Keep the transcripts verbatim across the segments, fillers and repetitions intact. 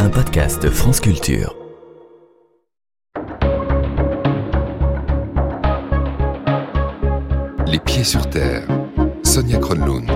un podcast France Culture. Les pieds sur terre, Sonia Kronlund.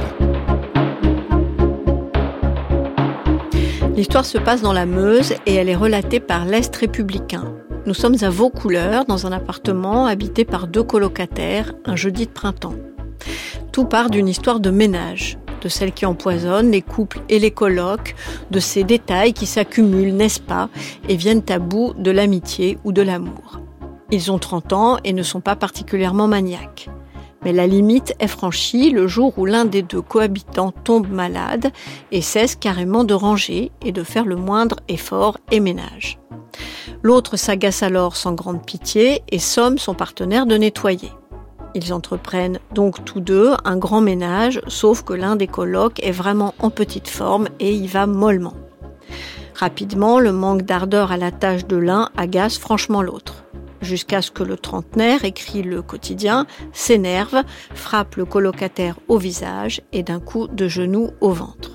L'histoire se passe dans la Meuse et elle est relatée par l'Est républicain. Nous sommes à Vaucouleurs, dans un appartement habité par deux colocataires, un jeudi de printemps. Tout part d'une histoire de ménage, de celle qui empoisonne les couples et les colocs, de ces détails qui s'accumulent, n'est-ce pas, et viennent à bout de l'amitié ou de l'amour. Ils ont trente ans et ne sont pas particulièrement maniaques. Mais la limite est franchie le jour où l'un des deux cohabitants tombe malade et cesse carrément de ranger et de faire le moindre effort et ménage. L'autre s'agace alors sans grande pitié et somme son partenaire de nettoyer. Ils entreprennent donc tous deux un grand ménage, sauf que l'un des colocs est vraiment en petite forme et y va mollement. Rapidement, le manque d'ardeur à la tâche de l'un agace franchement l'autre. Jusqu'à ce que le trentenaire, écrit le quotidien, s'énerve, frappe le colocataire au visage et d'un coup de genou au ventre.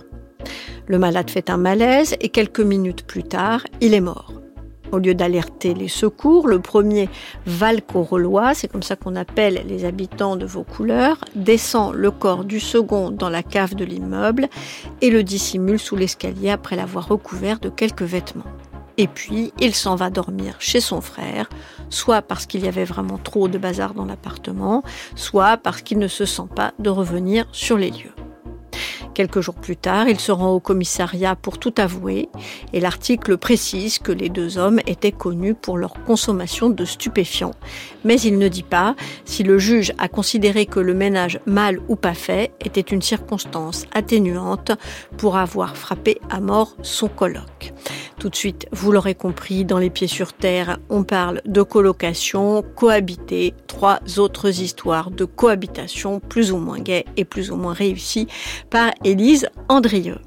Le malade fait un malaise et quelques minutes plus tard, il est mort. Au lieu d'alerter les secours, le premier Valcorollois, c'est comme ça qu'on appelle les habitants de Vaucouleurs, descend le corps du second dans la cave de l'immeuble et le dissimule sous l'escalier après l'avoir recouvert de quelques vêtements. Et puis, il s'en va dormir chez son frère, soit parce qu'il y avait vraiment trop de bazar dans l'appartement, soit parce qu'il ne se sent pas de revenir sur les lieux. Quelques jours plus tard, il se rend au commissariat pour tout avouer et l'article précise que les deux hommes étaient connus pour leur consommation de stupéfiants. Mais il ne dit pas si le juge a considéré que le ménage mal ou pas fait était une circonstance atténuante pour avoir frappé à mort son coloc. Tout de suite, vous l'aurez compris, dans Les Pieds sur Terre, on parle de colocation, cohabiter, trois autres histoires de cohabitation plus ou moins gaies et plus ou moins réussies par Élise Andrieux.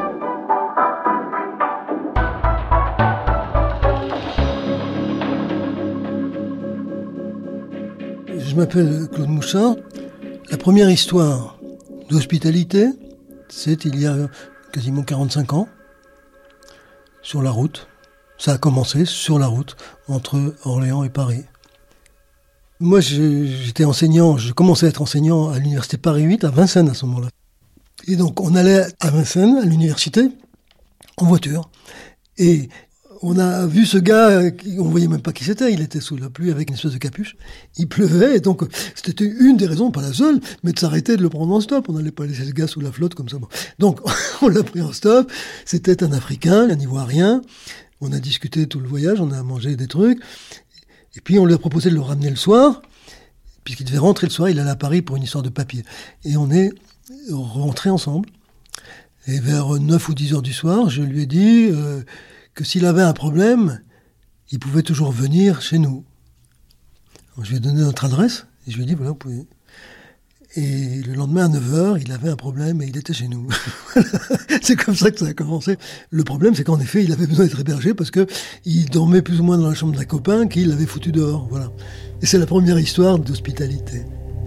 Je m'appelle Claude Mouchard. La première histoire d'hospitalité, c'est il y a quasiment quarante-cinq ans. Sur la route. Ça a commencé sur la route, entre Orléans et Paris. Moi, j'étais enseignant, je commençais à être enseignant à l'université Paris huit, à Vincennes à ce moment-là. Et donc, on allait à Vincennes, à l'université, en voiture. Et on a vu ce gars, on ne voyait même pas qui c'était, il était sous la pluie avec une espèce de capuche. Il pleuvait, et donc c'était une des raisons, pas la seule, mais de s'arrêter de le prendre en stop. On n'allait pas laisser ce gars sous la flotte comme ça. Bon. Donc, on l'a pris en stop. C'était un Africain, un Ivoirien. On a discuté tout le voyage, on a mangé des trucs. Et puis, on lui a proposé de le ramener le soir, puisqu'il devait rentrer le soir. Il allait à Paris pour une histoire de papier. Et on est rentrés ensemble. Et vers neuf ou dix heures du soir, je lui ai dit... Euh, que s'il avait un problème, il pouvait toujours venir chez nous. Alors, je lui ai donné notre adresse, et je lui ai dit, voilà, vous pouvez. Et le lendemain, à neuf heures, il avait un problème, et il était chez nous. C'est comme ça que ça a commencé. Le problème, c'est qu'en effet, il avait besoin d'être hébergé, parce que il dormait plus ou moins dans la chambre d'un copain, qui l'avait foutu dehors, voilà. Et c'est la première histoire d'hospitalité.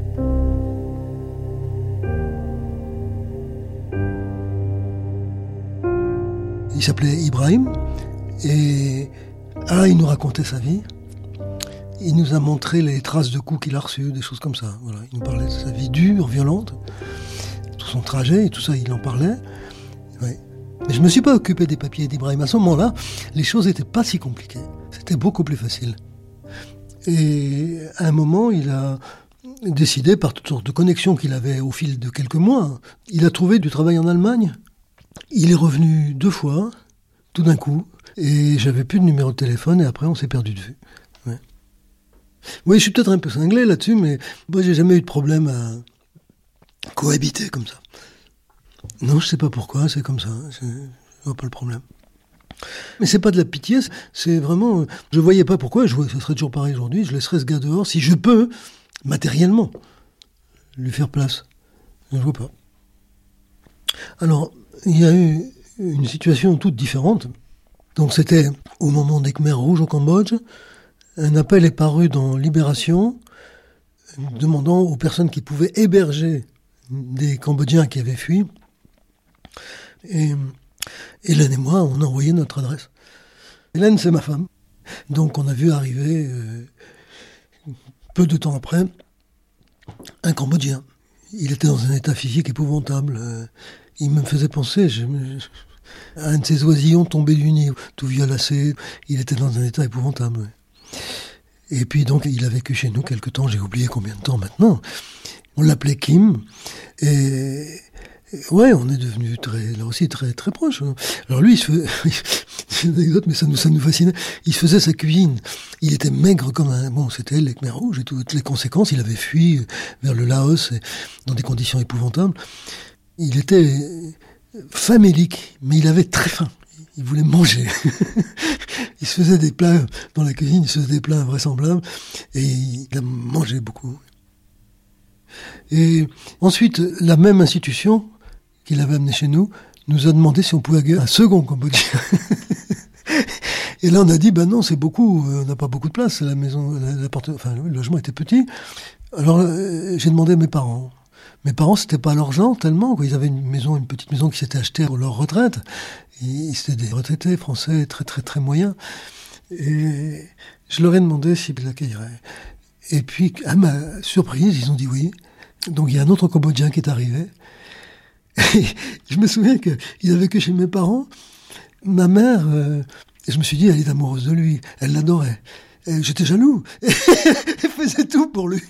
Il s'appelait Ibrahim, et ah, il nous racontait sa vie. Il nous a montré les traces de coups qu'il a reçus, des choses comme ça. Voilà. Il nous parlait de sa vie dure, violente, tout son trajet et tout ça, il en parlait. Ouais. Mais je ne me suis pas occupé des papiers d'Ibrahim. À ce moment-là, les choses n'étaient pas si compliquées. C'était beaucoup plus facile. Et à un moment, il a décidé, par toutes sortes de connexions qu'il avait au fil de quelques mois, il a trouvé du travail en Allemagne. Il est revenu deux fois, tout d'un coup, et j'avais plus de numéro de téléphone, et après on s'est perdu de vue. Ouais. Oui, je suis peut-être un peu cinglé là-dessus, mais moi j'ai jamais eu de problème à cohabiter comme ça. Non, je sais pas pourquoi, c'est comme ça, je vois pas le problème. Mais c'est pas de la pitié, c'est vraiment... Je voyais pas pourquoi, je vois, ça serait toujours pareil aujourd'hui, je laisserais ce gars dehors, si je peux, matériellement, lui faire place. Je vois pas. Alors... Il y a eu une situation toute différente. Donc c'était au moment des Khmers rouges au Cambodge. Un appel est paru dans Libération demandant aux personnes qui pouvaient héberger des Cambodgiens qui avaient fui. Et Hélène et moi, on a envoyé notre adresse. Hélène, c'est ma femme. Donc on a vu arriver, euh, peu de temps après, un Cambodgien. Il était dans un état physique épouvantable. Euh, il me faisait penser je, je, à un de ces oisillons tombés du nid, tout violacé. Il était dans un état épouvantable. Ouais. Et puis donc il a vécu chez nous quelque temps, j'ai oublié combien de temps maintenant. On l'appelait Kim. Et... Ouais, on est devenus très, là aussi très très proches. Alors lui, il se faisait, c'est une anecdote, mais ça nous ça nous fascinait. Il se faisait sa cuisine. Il était maigre comme un, bon, c'était les Khmers rouges et toutes les conséquences. Il avait fui vers le Laos et dans des conditions épouvantables. Il était famélique, mais il avait très faim. Il voulait manger. Il se faisait des plats dans la cuisine, il se faisait des plats invraisemblables et il a mangé beaucoup. Et ensuite, la même institution qu'il avait amené chez nous, nous a demandé si on pouvait accueillir un second Cambodgien. Et là, on a dit, ben non, c'est beaucoup, on n'a pas beaucoup de place, la maison, la, la porte, enfin, le logement était petit. Alors, euh, j'ai demandé à mes parents. Mes parents, c'était pas leur genre tellement, quoi. Ils avaient une maison, une petite maison qui s'était achetée pour leur retraite. Et c'était des retraités français très, très, très moyens. Et je leur ai demandé s'ils l'accueilleraient. Et puis, à ma surprise, ils ont dit oui. Donc, il y a un autre Cambodgien qui est arrivé. Et je me souviens qu'il a vécu chez mes parents. Ma mère, euh, je me suis dit, elle est amoureuse de lui. Elle l'adorait. Et j'étais jaloux. Elle faisait tout pour lui.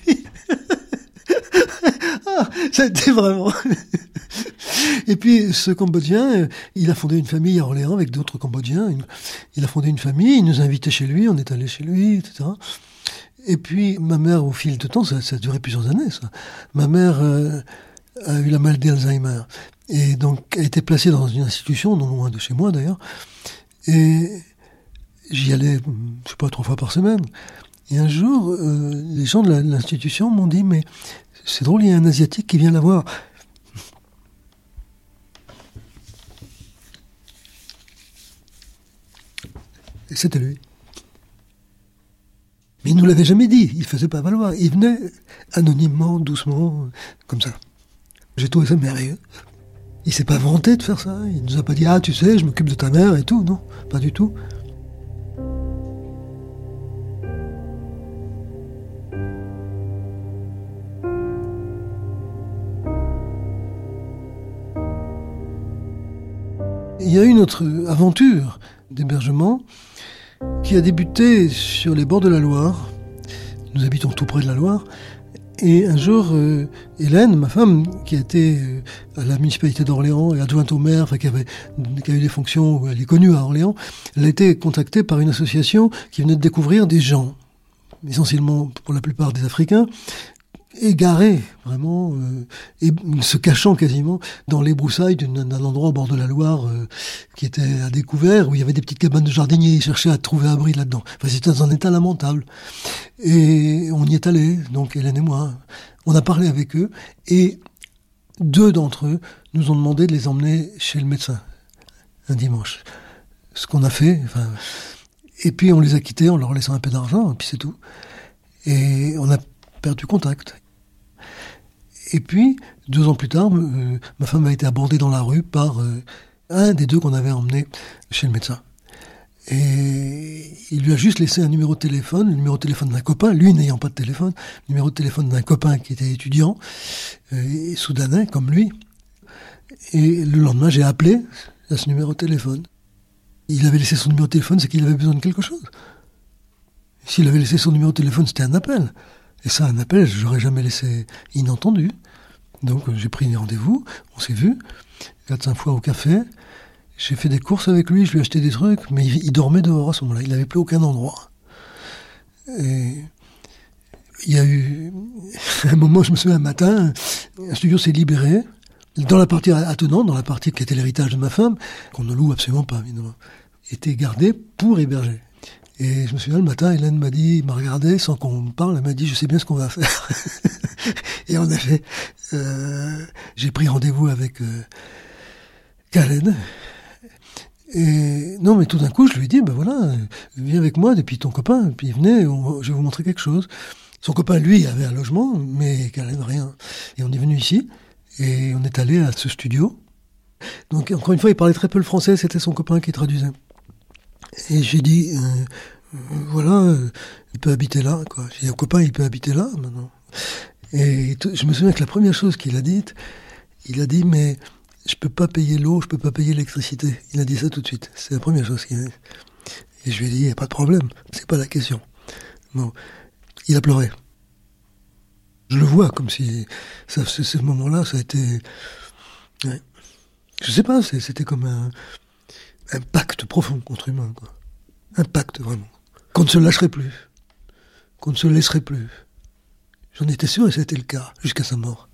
Ah, ça a été vraiment... Et puis, ce Cambodgien, il a fondé une famille à Orléans avec d'autres Cambodgiens. Il a fondé une famille, il nous a invités chez lui, on est allé chez lui, et cetera. Et puis, ma mère, au fil de temps, ça, ça a duré plusieurs années, ça. Ma mère euh, a eu la maladie d'Alzheimer. Et donc, a été placée dans une institution, non loin de chez moi d'ailleurs. Et j'y allais, je sais pas, trois fois par semaine. Et un jour, euh, les gens de la, l'institution m'ont dit, mais c'est drôle, il y a un Asiatique qui vient la voir. Et c'était lui. Mais il ne nous l'avait jamais dit, il ne faisait pas valoir. Il venait anonymement, doucement, comme ça. J'ai trouvé ça merveilleux. Il ne s'est pas vanté de faire ça. Il ne nous a pas dit « Ah, tu sais, je m'occupe de ta mère et tout ». Non, pas du tout. Il y a eu une autre aventure d'hébergement qui a débuté sur les bords de la Loire. Nous habitons tout près de la Loire. Et un jour, euh, Hélène, ma femme, qui a été euh, à la municipalité d'Orléans et adjointe au maire, enfin qui avait, qui a eu des fonctions, elle est connue à Orléans, elle a été contactée par une association qui venait de découvrir des gens, essentiellement pour la plupart des Africains, égarés, vraiment, euh, et se cachant quasiment dans les broussailles d'un, d'un endroit au bord de la Loire euh, qui était à découvert, où il y avait des petites cabanes de jardiniers, ils cherchaient à trouver abri là-dedans. Enfin, c'était dans un état lamentable. Et on y est allé, donc Hélène et moi, on a parlé avec eux, et deux d'entre eux nous ont demandé de les emmener chez le médecin, un dimanche. Ce qu'on a fait, enfin... Et puis on les a quittés en leur laissant un peu d'argent, et puis c'est tout. Et on a perdu contact. Et puis, deux ans plus tard, euh, ma femme a été abordée dans la rue par euh, un des deux qu'on avait emmené chez le médecin. Et il lui a juste laissé un numéro de téléphone, le numéro de téléphone d'un copain, lui n'ayant pas de téléphone, le numéro de téléphone d'un copain qui était étudiant, euh, et soudanais comme lui. Et le lendemain, j'ai appelé à ce numéro de téléphone. Il avait laissé son numéro de téléphone, c'est qu'il avait besoin de quelque chose. S'il avait laissé son numéro de téléphone, c'était un appel. Et ça, un appel, je l'aurais jamais laissé inentendu. Donc j'ai pris un rendez-vous, on s'est vu, quatre cinq fois au café. J'ai fait des courses avec lui, je lui ai acheté des trucs, mais il, il dormait dehors à ce moment-là, il n'avait plus aucun endroit. Et il y a eu un moment, je me souviens, un matin, un studio s'est libéré, dans la partie attenante, dans la partie qui était l'héritage de ma femme, qu'on ne loue absolument pas, évidemment, était gardé pour héberger. Et je me souviens, le matin, Hélène m'a dit, il m'a regardé sans qu'on me parle, elle m'a dit, je sais bien ce qu'on va faire. Et en effet, euh, j'ai pris rendez-vous avec euh, Khaled. Et non, mais tout d'un coup, je lui ai dit, ben voilà, viens avec moi, et puis ton copain, et puis venez, on, je vais vous montrer quelque chose. Son copain, lui, avait un logement, mais Khaled, rien. Et on est venu ici, et on est allé à ce studio. Donc, encore une fois, il parlait très peu le français, c'était son copain qui traduisait. Et j'ai dit, euh, euh, voilà, euh, il peut habiter là, quoi. J'ai dit, un copain, il peut habiter là, maintenant. Et t- je me souviens que la première chose qu'il a dite, il a dit, mais je peux pas payer l'eau, je peux pas payer l'électricité. Il a dit ça tout de suite. C'est la première chose qu'il a dit. Et je lui ai dit, il n'y a pas de problème, c'est pas la question. Bon. Il a pleuré. Je le vois comme si, ça, ce, ce moment-là, ça a été, ouais. Je sais pas, c'est, c'était comme un, un pacte profond entre humains, quoi. Un pacte, vraiment. Qu'on ne se lâcherait plus. Qu'on ne se laisserait plus. J'en étais sûr et c'était le cas, jusqu'à sa mort.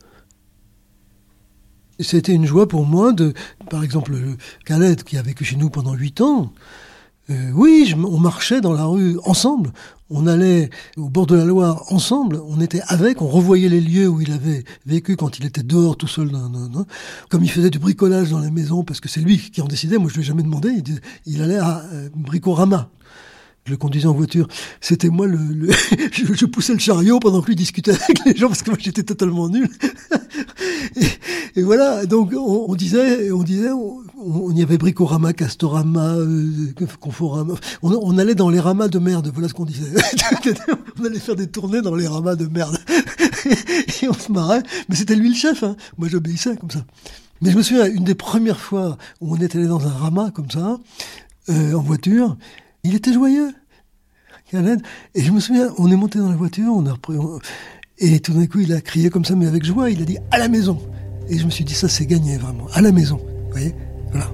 Et c'était une joie pour moi de, par exemple, Khaled, qui a vécu chez nous pendant huit ans, euh, oui, je, on marchait dans la rue ensemble, on allait au bord de la Loire ensemble, on était avec, on revoyait les lieux où il avait vécu quand il était dehors tout seul. Dans, dans, dans, comme il faisait du bricolage dans les maisons, parce que c'est lui qui en décidait, moi je lui ai jamais demandé, il, disait, il allait à euh, Bricorama. Je le conduisais en voiture. C'était moi le, le je, je poussais le chariot pendant que lui discutait avec les gens parce que moi j'étais totalement nul. et, et voilà. Donc on, on disait, on disait, on, on y avait Bricorama, Castorama, euh, Conforama. On, on allait dans les ramas de merde. Voilà ce qu'on disait. On allait faire des tournées dans les ramas de merde. Et on se marrait. Mais c'était lui le chef. Hein. Moi j'obéissais comme ça. Mais je me souviens une des premières fois où on était allé dans un ramas comme ça, euh, en voiture. Il était joyeux, Khaled. Et je me souviens, on est monté dans la voiture, on a repris, on... et tout d'un coup, il a crié comme ça, mais avec joie. Il a dit « à la maison ». Et je me suis dit, ça, c'est gagné, vraiment. À la maison. Vous voyez ? Voilà.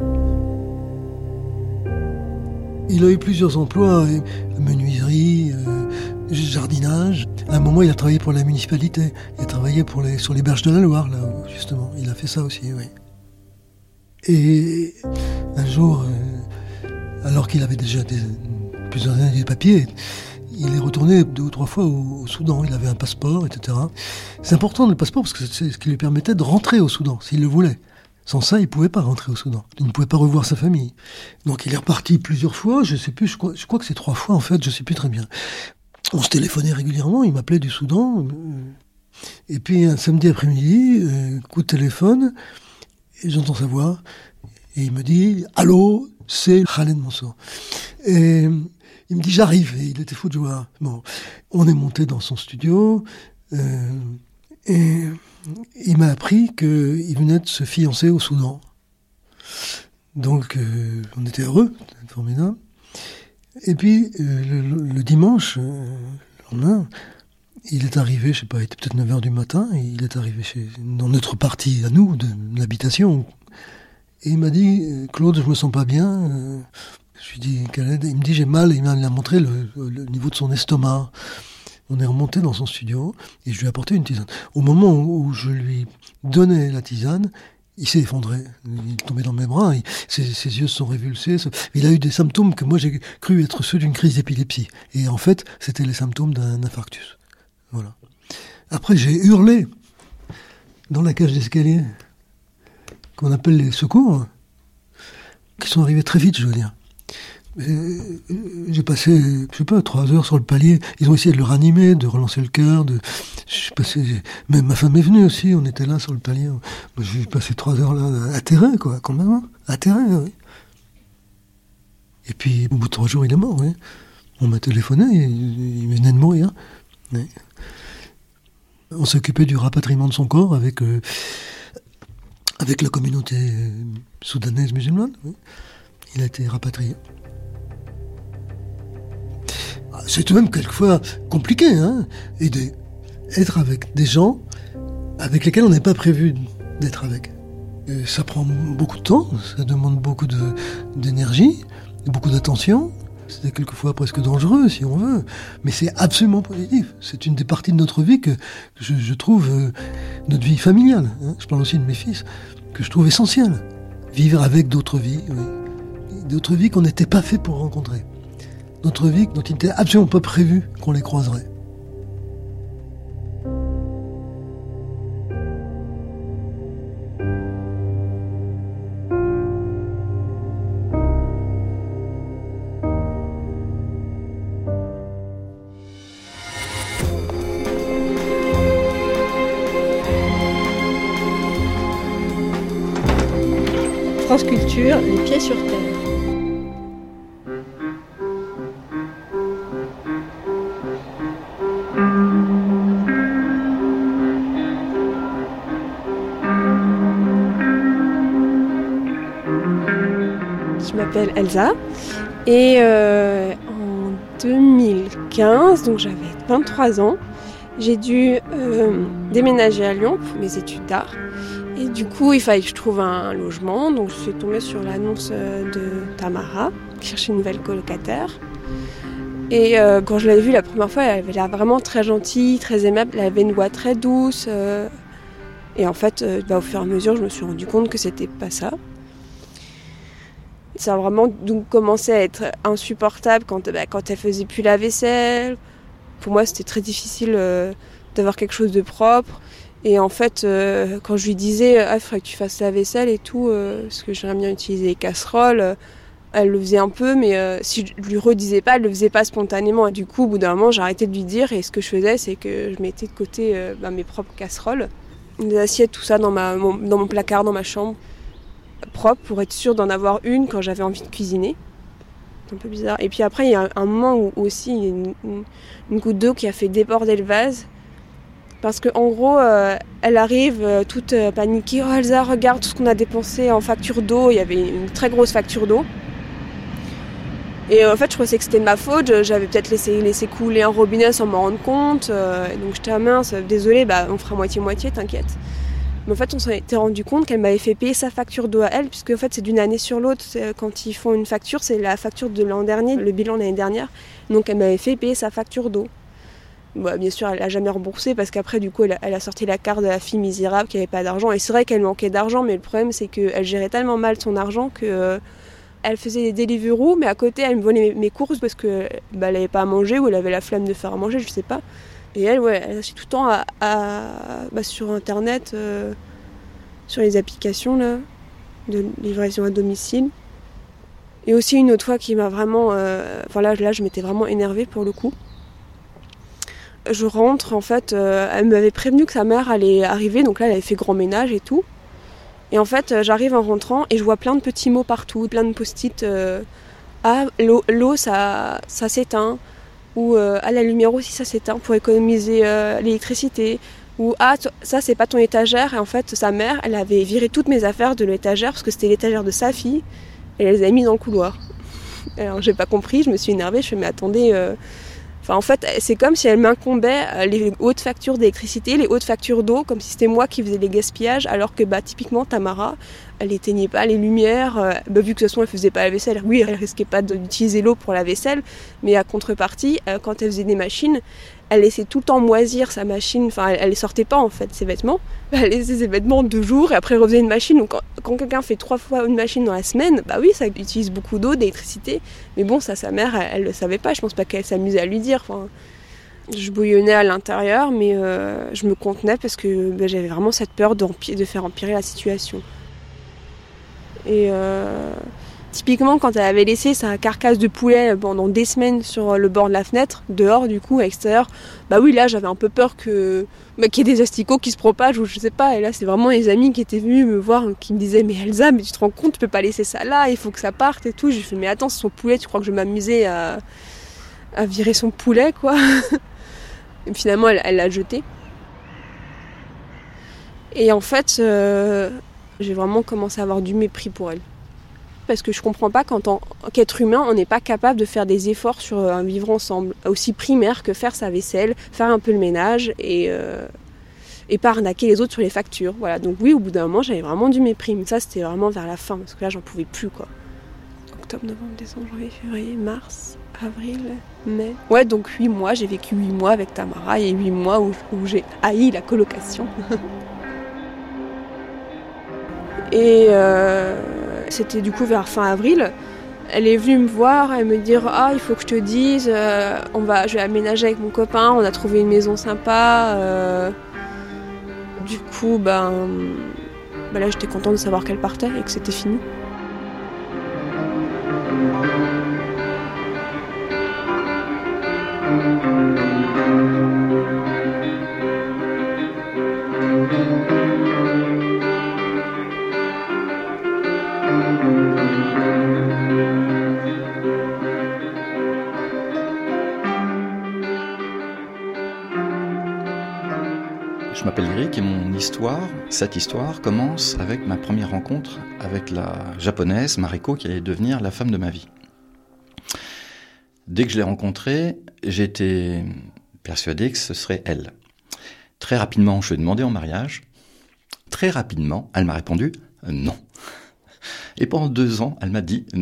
Il a eu plusieurs emplois, menuiserie, euh, jardinage. À un moment, il a travaillé pour la municipalité. Il a travaillé pour les, sur les berges de la Loire, là, justement. Il a fait ça aussi, oui. Et un jour... Euh, alors qu'il avait déjà des, plusieurs années de papiers, il est retourné deux ou trois fois au, au Soudan. Il avait un passeport, et cetera. C'est important le passeport parce que c'est ce qui lui permettait de rentrer au Soudan, s'il le voulait. Sans ça, il ne pouvait pas rentrer au Soudan. Il ne pouvait pas revoir sa famille. Donc il est reparti plusieurs fois, je ne sais plus, je crois, je crois que c'est trois fois en fait, je ne sais plus très bien. On se téléphonait régulièrement, il m'appelait du Soudan. Et puis un samedi après-midi, euh, coup de téléphone, et j'entends sa voix, et il me dit « Allô ?» C'est Khaled Mansour. Et il me dit, j'arrive. Et il était fou de joie. Bon, on est monté dans son studio. Euh, et il m'a appris qu'il venait de se fiancer au Soudan. Donc, euh, on était heureux. C'était formidable. Et puis, euh, le, le dimanche, euh, le lendemain, il est arrivé, je sais pas, il était peut-être neuf heures du matin. Et il est arrivé chez, dans notre partie à nous, de, de l'habitation. Et il m'a dit, Claude, je me sens pas bien. Je lui ai dit, Khaled, il me dit, j'ai mal. Et il m'a montré le, le niveau de son estomac. On est remonté dans son studio et je lui ai apporté une tisane. Au moment où je lui donnais la tisane, il s'est effondré. Il est tombé dans mes bras. Il, ses, ses yeux se sont révulsés. Il a eu des symptômes que moi j'ai cru être ceux d'une crise d'épilepsie. Et en fait, c'était les symptômes d'un infarctus. Voilà. Après, j'ai hurlé dans la cage d'escalier, qu'on appelle les secours, qui sont arrivés très vite, je veux dire. Et j'ai passé, je sais pas, trois heures sur le palier. Ils ont essayé de le ranimer, de relancer le cœur. De, j'ai passé, même ma femme est venue aussi. On était là sur le palier. J'ai passé trois heures là, atterré, quoi, quand même, hein, atterré. Oui. Et puis, au bout de trois jours, il est mort. Oui. On m'a téléphoné, il, il venait de mourir. Oui. On s'occupait du rapatriement de son corps avec. Euh, Avec la communauté soudanaise musulmane, oui. Il a été rapatrié. C'est tout de même quelquefois compliqué, hein, et de, être avec des gens avec lesquels on n'est pas prévu d'être avec. Et ça prend beaucoup de temps, ça demande beaucoup de, d'énergie, beaucoup d'attention. C'est quelquefois presque dangereux, si on veut, mais c'est absolument positif. C'est une des parties de notre vie que, que je, je trouve, euh, notre vie familiale, hein. Je parle aussi de mes fils, que je trouve essentielle. Vivre avec d'autres vies, oui. D'autres vies qu'on n'était pas fait pour rencontrer. D'autres vies dont il n'était absolument pas prévu qu'on les croiserait. France Culture, les pieds sur terre. Je m'appelle Elsa et euh, en deux mille quinze, donc j'avais vingt-trois ans, j'ai dû euh, déménager à Lyon pour mes études d'art. Et du coup, il fallait que je trouve un logement, donc je suis tombée sur l'annonce de Tamara, qui cherchait une nouvelle colocataire. Et euh, quand je l'avais vue la première fois, elle avait l'air vraiment très gentille, très aimable, elle avait une voix très douce. Euh, et en fait, euh, bah, au fur et à mesure, je me suis rendu compte que c'était pas ça. Ça a vraiment donc commencé à être insupportable quand, bah, quand elle faisait plus la vaisselle. Pour moi, c'était très difficile euh, d'avoir quelque chose de propre. Et en fait, euh, quand je lui disais ah, « il faudrait que tu fasses la vaisselle et tout, euh, parce que j'aimerais bien utiliser les casseroles euh, », elle le faisait un peu, mais euh, si je lui redisais pas, elle le faisait pas spontanément. Et du coup, au bout d'un moment, j'ai arrêté de lui dire. Et ce que je faisais, c'est que je mettais de côté euh, bah, mes propres casseroles, des assiettes, tout ça dans, ma, mon, dans mon placard, dans ma chambre, propre, pour être sûre d'en avoir une quand j'avais envie de cuisiner. C'est un peu bizarre. Et puis après, il y a un moment où aussi, il y a une, une, une goutte d'eau qui a fait déborder le vase. Parce qu'en gros, euh, elle arrive euh, toute euh, paniquée. « Oh Elsa, regarde tout ce qu'on a dépensé en facture d'eau. » Il y avait une très grosse facture d'eau. Et euh, en fait, je pensais que c'était de ma faute. J'avais peut-être laissé, laissé couler un robinet sans m'en rendre compte. Euh, et donc j'étais à mince, désolée, bah, on fera moitié-moitié, t'inquiète. Mais en fait, on s'est rendu compte qu'elle m'avait fait payer sa facture d'eau à elle, puisque en fait, c'est d'une année sur l'autre. C'est, quand ils font une facture, c'est la facture de l'an dernier, le bilan de l'année dernière. Donc elle m'avait fait payer sa facture d'eau. Bah, bien sûr, elle n'a jamais remboursé parce qu'après, du coup, elle a, elle a sorti la carte de la fille misérable qui n'avait pas d'argent. Et c'est vrai qu'elle manquait d'argent, mais le problème, c'est qu'elle gérait tellement mal son argent que euh, elle faisait des Deliveroo, mais à côté, elle me volait mes, mes courses parce qu'elle bah, n'avait pas à manger ou elle avait la flemme de faire à manger, je sais pas. Et elle, ouais, elle achetait tout le temps à, à, bah, sur Internet, euh, sur les applications là, de livraison à domicile. Et aussi une autre fois qui m'a vraiment... Euh, enfin là, là, je m'étais vraiment énervée pour le coup. Je rentre, en fait, euh, elle m'avait prévenu que sa mère allait arriver, donc là elle avait fait grand ménage et tout. Et en fait, j'arrive en rentrant et je vois plein de petits mots partout, plein de post-it. Euh, ah, l'eau, l'eau ça, ça s'éteint. Ou euh, ah, la lumière aussi ça s'éteint pour économiser euh, l'électricité. Ou ah, ça c'est pas ton étagère. Et en fait, sa mère, elle avait viré toutes mes affaires de l'étagère parce que c'était l'étagère de sa fille. Et elle les avait mis dans le couloir. Alors j'ai pas compris, je me suis énervée, je fais mais attendez... Euh, Enfin, en fait, c'est comme si elle m'incombait les hautes factures d'électricité, les hautes factures d'eau, comme si c'était moi qui faisais les gaspillages, alors que bah, typiquement Tamara, elle éteignait pas les lumières, euh, bah, vu que de toute façon elle faisait pas la vaisselle. Oui, elle risquait pas d'utiliser l'eau pour la vaisselle, mais à contrepartie, euh, quand elle faisait des machines, elle laissait tout le temps moisir sa machine, enfin elle, elle sortait pas en fait ses vêtements, elle laissait ses vêtements deux jours et après elle refaisait une machine. Donc quand, quand quelqu'un fait trois fois une machine dans la semaine, bah oui ça utilise beaucoup d'eau, d'électricité, mais bon ça sa mère elle, elle le savait pas, je pense pas qu'elle s'amusait à lui dire. Enfin, je bouillonnais à l'intérieur mais euh, je me contenais parce que bah, j'avais vraiment cette peur de faire empirer la situation. Et euh, typiquement, quand elle avait laissé sa carcasse de poulet pendant des semaines sur le bord de la fenêtre, dehors du coup, à l'extérieur, bah oui, là j'avais un peu peur que, bah, qu'il y ait des asticots qui se propagent ou je sais pas. Et là, c'est vraiment les amis qui étaient venus me voir, qui me disaient « Mais Elsa, mais tu te rends compte, tu peux pas laisser ça là, il faut que ça parte et tout. » J'ai fait « Mais attends, c'est son poulet, tu crois que je vais m'amuser à, à virer son poulet, quoi ?» Et finalement, elle, elle l'a jeté. Et en fait, euh, j'ai vraiment commencé à avoir du mépris pour elle. Parce que je comprends pas qu'en tant qu'être humain, on n'est pas capable de faire des efforts sur un vivre ensemble, aussi primaire que faire sa vaisselle, faire un peu le ménage et, euh, et pas arnaquer les autres sur les factures. Voilà. Donc oui, au bout d'un moment, j'avais vraiment du mépris. Mais ça, c'était vraiment vers la fin, parce que là, j'en pouvais plus, quoi. Octobre, novembre, décembre, janvier, février, mars, avril, mai... Ouais, donc huit mois, j'ai vécu huit mois avec Tamara et huit mois où, où j'ai haï la colocation. Et... Euh... C'était du coup vers fin avril. Elle est venue me voir et me dire « Ah, il faut que je te dise, euh, on va, je vais aménager avec mon copain, on a trouvé une maison sympa. Euh... » Du coup, ben, ben là, j'étais contente de savoir qu'elle partait et que c'était fini. Je m'appelle Eric et mon histoire, cette histoire, commence avec ma première rencontre avec la japonaise Mariko qui allait devenir la femme de ma vie. Dès que je l'ai rencontrée, j'étais persuadé que ce serait elle. Très rapidement, je lui ai demandé en mariage. Très rapidement, elle m'a répondu « non ». Et pendant deux ans, elle m'a dit « non ».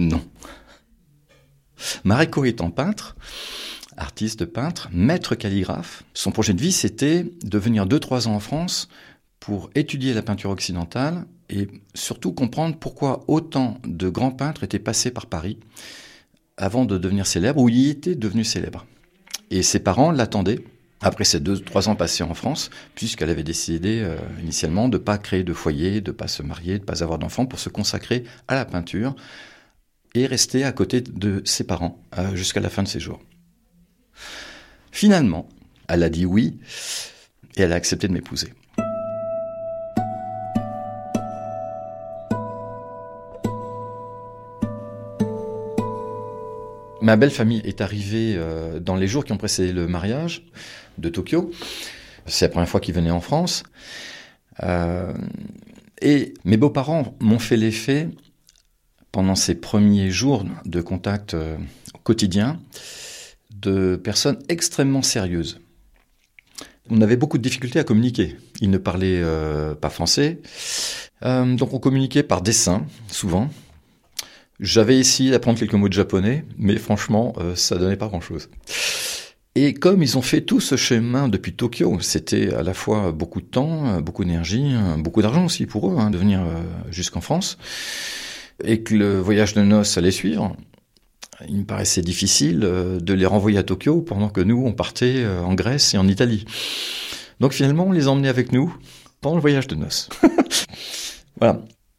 Mariko étant peintre, artiste peintre, maître calligraphe, son projet de vie, c'était de venir deux trois ans en France pour étudier la peinture occidentale et surtout comprendre pourquoi autant de grands peintres étaient passés par Paris avant de devenir célèbres, ou y étaient devenus célèbres. Et ses parents l'attendaient, après ces deux trois ans passés en France, puisqu'elle avait décidé euh, initialement de ne pas créer de foyer, de ne pas se marier, de ne pas avoir d'enfants, pour se consacrer à la peinture et rester à côté de ses parents euh, jusqu'à la fin de ses jours. Finalement, elle a dit oui et elle a accepté de m'épouser. Ma belle famille est arrivée euh, dans les jours qui ont précédé le mariage de Tokyo. C'est la première fois qu'ils venaient en France. Euh, et mes beaux-parents m'ont fait l'effet, pendant ces premiers jours de contact euh, quotidien, de personnes extrêmement sérieuses. On avait beaucoup de difficultés à communiquer. Ils ne parlaient euh, pas français, euh, donc on communiquait par dessin, souvent. J'avais essayé d'apprendre quelques mots de japonais, mais franchement, euh, ça donnait pas grand-chose. Et comme ils ont fait tout ce chemin depuis Tokyo, c'était à la fois beaucoup de temps, beaucoup d'énergie, beaucoup d'argent aussi pour eux, hein, de venir euh, jusqu'en France, et que le voyage de noces allait suivre, il me paraissait difficile de les renvoyer à Tokyo pendant que nous, on partait en Grèce et en Italie. Donc finalement, on les emmenait avec nous pendant le voyage de noces. Voilà.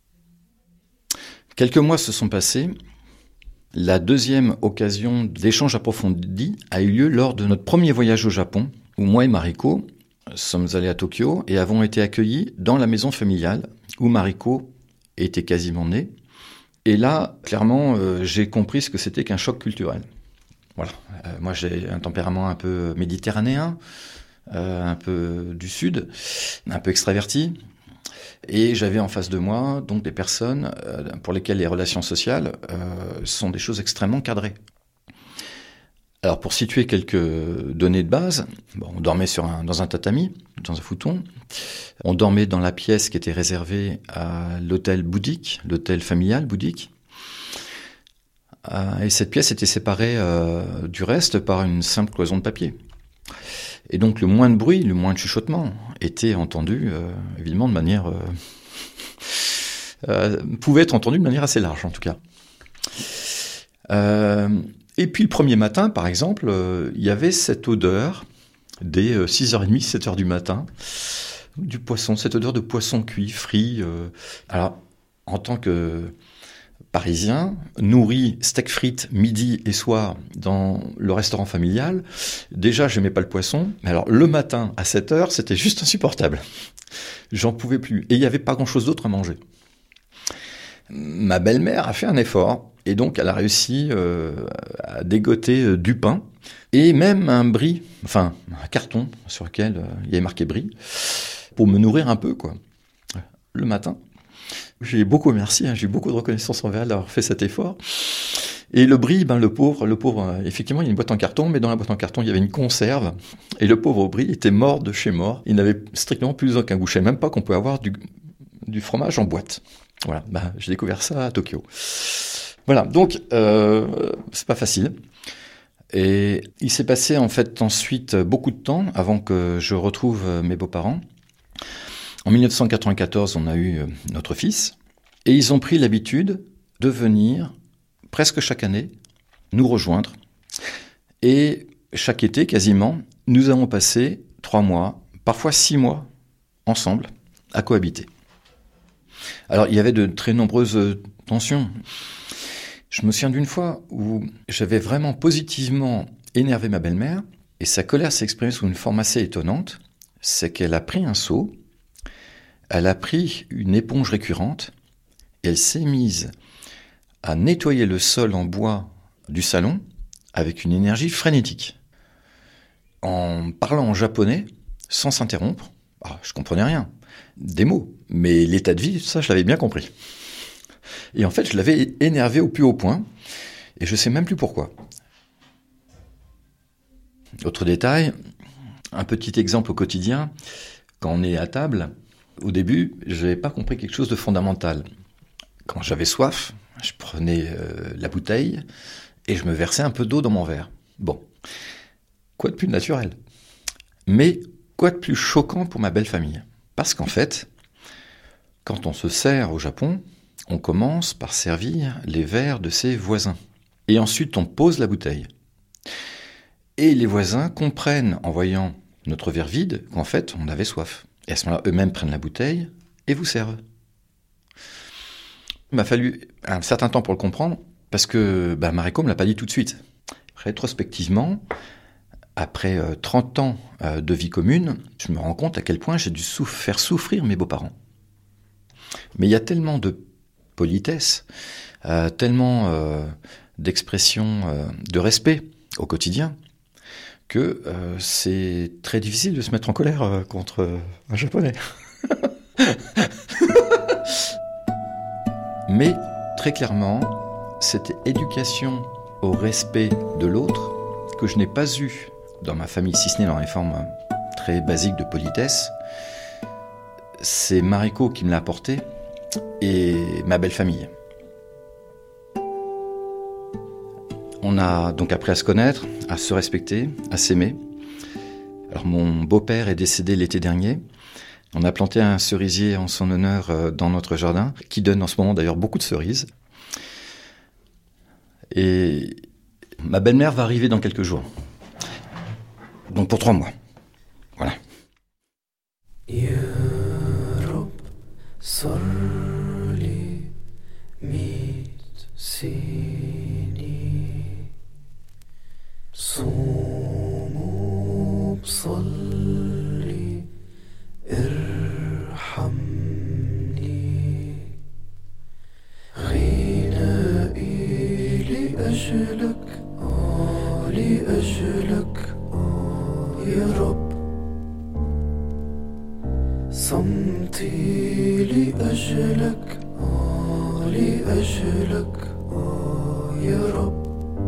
Quelques mois se sont passés. La deuxième occasion d'échange approfondi a eu lieu lors de notre premier voyage au Japon, où moi et Mariko sommes allés à Tokyo et avons été accueillis dans la maison familiale où Mariko était quasiment née. Et là, clairement, euh, j'ai compris ce que c'était qu'un choc culturel. Voilà. Euh, moi, j'ai un tempérament un peu méditerranéen, euh, un peu du sud, un peu extraverti. Et j'avais en face de moi donc des personnes euh, pour lesquelles les relations sociales euh, sont des choses extrêmement cadrées. Alors, pour situer quelques données de base, bon, on dormait sur un, dans un tatami, dans un futon. On dormait dans la pièce qui était réservée à l'hôtel bouddhique, l'hôtel familial bouddhique. Euh, et cette pièce était séparée euh, du reste par une simple cloison de papier. Et donc le moins de bruit, le moins de chuchotement était entendu, euh, évidemment, de manière... Euh, euh, pouvait être entendu de manière assez large, en tout cas. Euh, et puis le premier matin, par exemple, euh, il y avait cette odeur dès euh, six heures trente, sept heures du matin, du poisson, cette odeur de poisson cuit, frit. Euh. Alors, en tant que Parisien, nourri steak frites midi et soir dans le restaurant familial, déjà j'aimais pas le poisson, mais alors le matin à sept heures, c'était juste insupportable. J'en pouvais plus. Et il n'y avait pas grand-chose d'autre à manger. Ma belle-mère a fait un effort, et donc elle a réussi euh, à dégoter euh, du pain, et même un brie, enfin un carton sur lequel euh, il y avait marqué brie, pour me nourrir un peu, quoi, le matin. J'ai beaucoup remercié, hein, j'ai eu beaucoup de reconnaissance envers elle d'avoir fait cet effort. Et le brie, ben le pauvre, le pauvre, euh, effectivement, il y a une boîte en carton, mais dans la boîte en carton, il y avait une conserve, et le pauvre brie était mort de chez mort. Il n'avait strictement plus aucun goût. Je savais même pas qu'on pouvait avoir du, du fromage en boîte. Voilà, ben, j'ai découvert ça à Tokyo. Voilà, donc euh, c'est pas facile. Et il s'est passé en fait ensuite beaucoup de temps avant que je retrouve mes beaux-parents. En dix-neuf cent quatre-vingt-quatorze, on a eu notre fils, et ils ont pris l'habitude de venir presque chaque année nous rejoindre. Et chaque été, quasiment, nous avons passé trois mois, parfois six mois, ensemble, à cohabiter. Alors, il y avait de très nombreuses tensions. Je me souviens d'une fois où j'avais vraiment positivement énervé ma belle-mère, et sa colère s'est exprimée sous une forme assez étonnante, c'est qu'elle a pris un seau, elle a pris une éponge récurrente, et elle s'est mise à nettoyer le sol en bois du salon avec une énergie frénétique. En parlant en japonais, sans s'interrompre, Ah, je comprenais rien. Des mots. Mais l'état de vie, ça, je l'avais bien compris. Et en fait, je l'avais énervé au plus haut point. Et je sais même plus pourquoi. Autre détail, un petit exemple au quotidien. Quand on est à table, au début, je n'avais pas compris quelque chose de fondamental. Quand j'avais soif, je prenais euh, la bouteille et je me versais un peu d'eau dans mon verre. Bon, quoi de plus naturel? Mais quoi de plus choquant pour ma belle famille? Parce qu'en fait, quand on se sert au Japon, on commence par servir les verres de ses voisins. Et ensuite, on pose la bouteille. Et les voisins comprennent, en voyant notre verre vide, qu'en fait, on avait soif. Et à ce moment-là, eux-mêmes prennent la bouteille et vous servent. Il m'a fallu un certain temps pour le comprendre, parce que bah, Mariko ne me l'a pas dit tout de suite. Rétrospectivement, après euh, trente ans euh, de vie commune, je me rends compte à quel point j'ai dû souff- faire souffrir mes beaux-parents. Mais il y a tellement de politesse, euh, tellement euh, d'expression euh, de respect au quotidien, que euh, c'est très difficile de se mettre en colère euh, contre euh, un Japonais. Mais très clairement, cette éducation au respect de l'autre, que je n'ai pas eue dans ma famille, si ce n'est dans les formes très basiques de politesse, c'est Mariko qui me l'a apporté, et ma belle famille. On a donc appris à se connaître, à se respecter, à s'aimer. Alors mon beau-père est décédé l'été dernier. On a planté un cerisier en son honneur dans notre jardin, qui donne en ce moment d'ailleurs beaucoup de cerises. Et ma belle-mère va arriver dans quelques jours. Donc pour trois mois. Voilà. Europe, sorli, mit, sini, sumu, psalli, irhamni, غنائي لأجلك آه لأجلك آه يا رب صمتي لأجلك آه لأجلك آه يا رب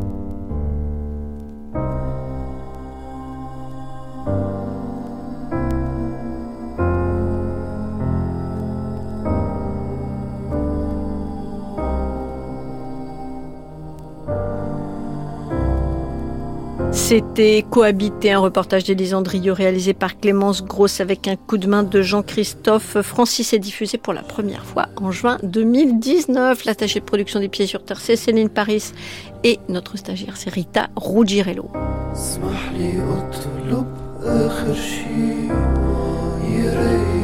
C'était Cohabiter, un reportage d'Élise Andrieux réalisé par Clémence Grosse avec un coup de main de Jean-Christophe Francis et diffusé pour la première fois en juin deux mille dix-neuf. L'attachée de production des Pieds sur Terre, c'est Céline Paris et notre stagiaire, c'est Rita Ruggiero. اسمح لي اطلب اخر شي يا ريت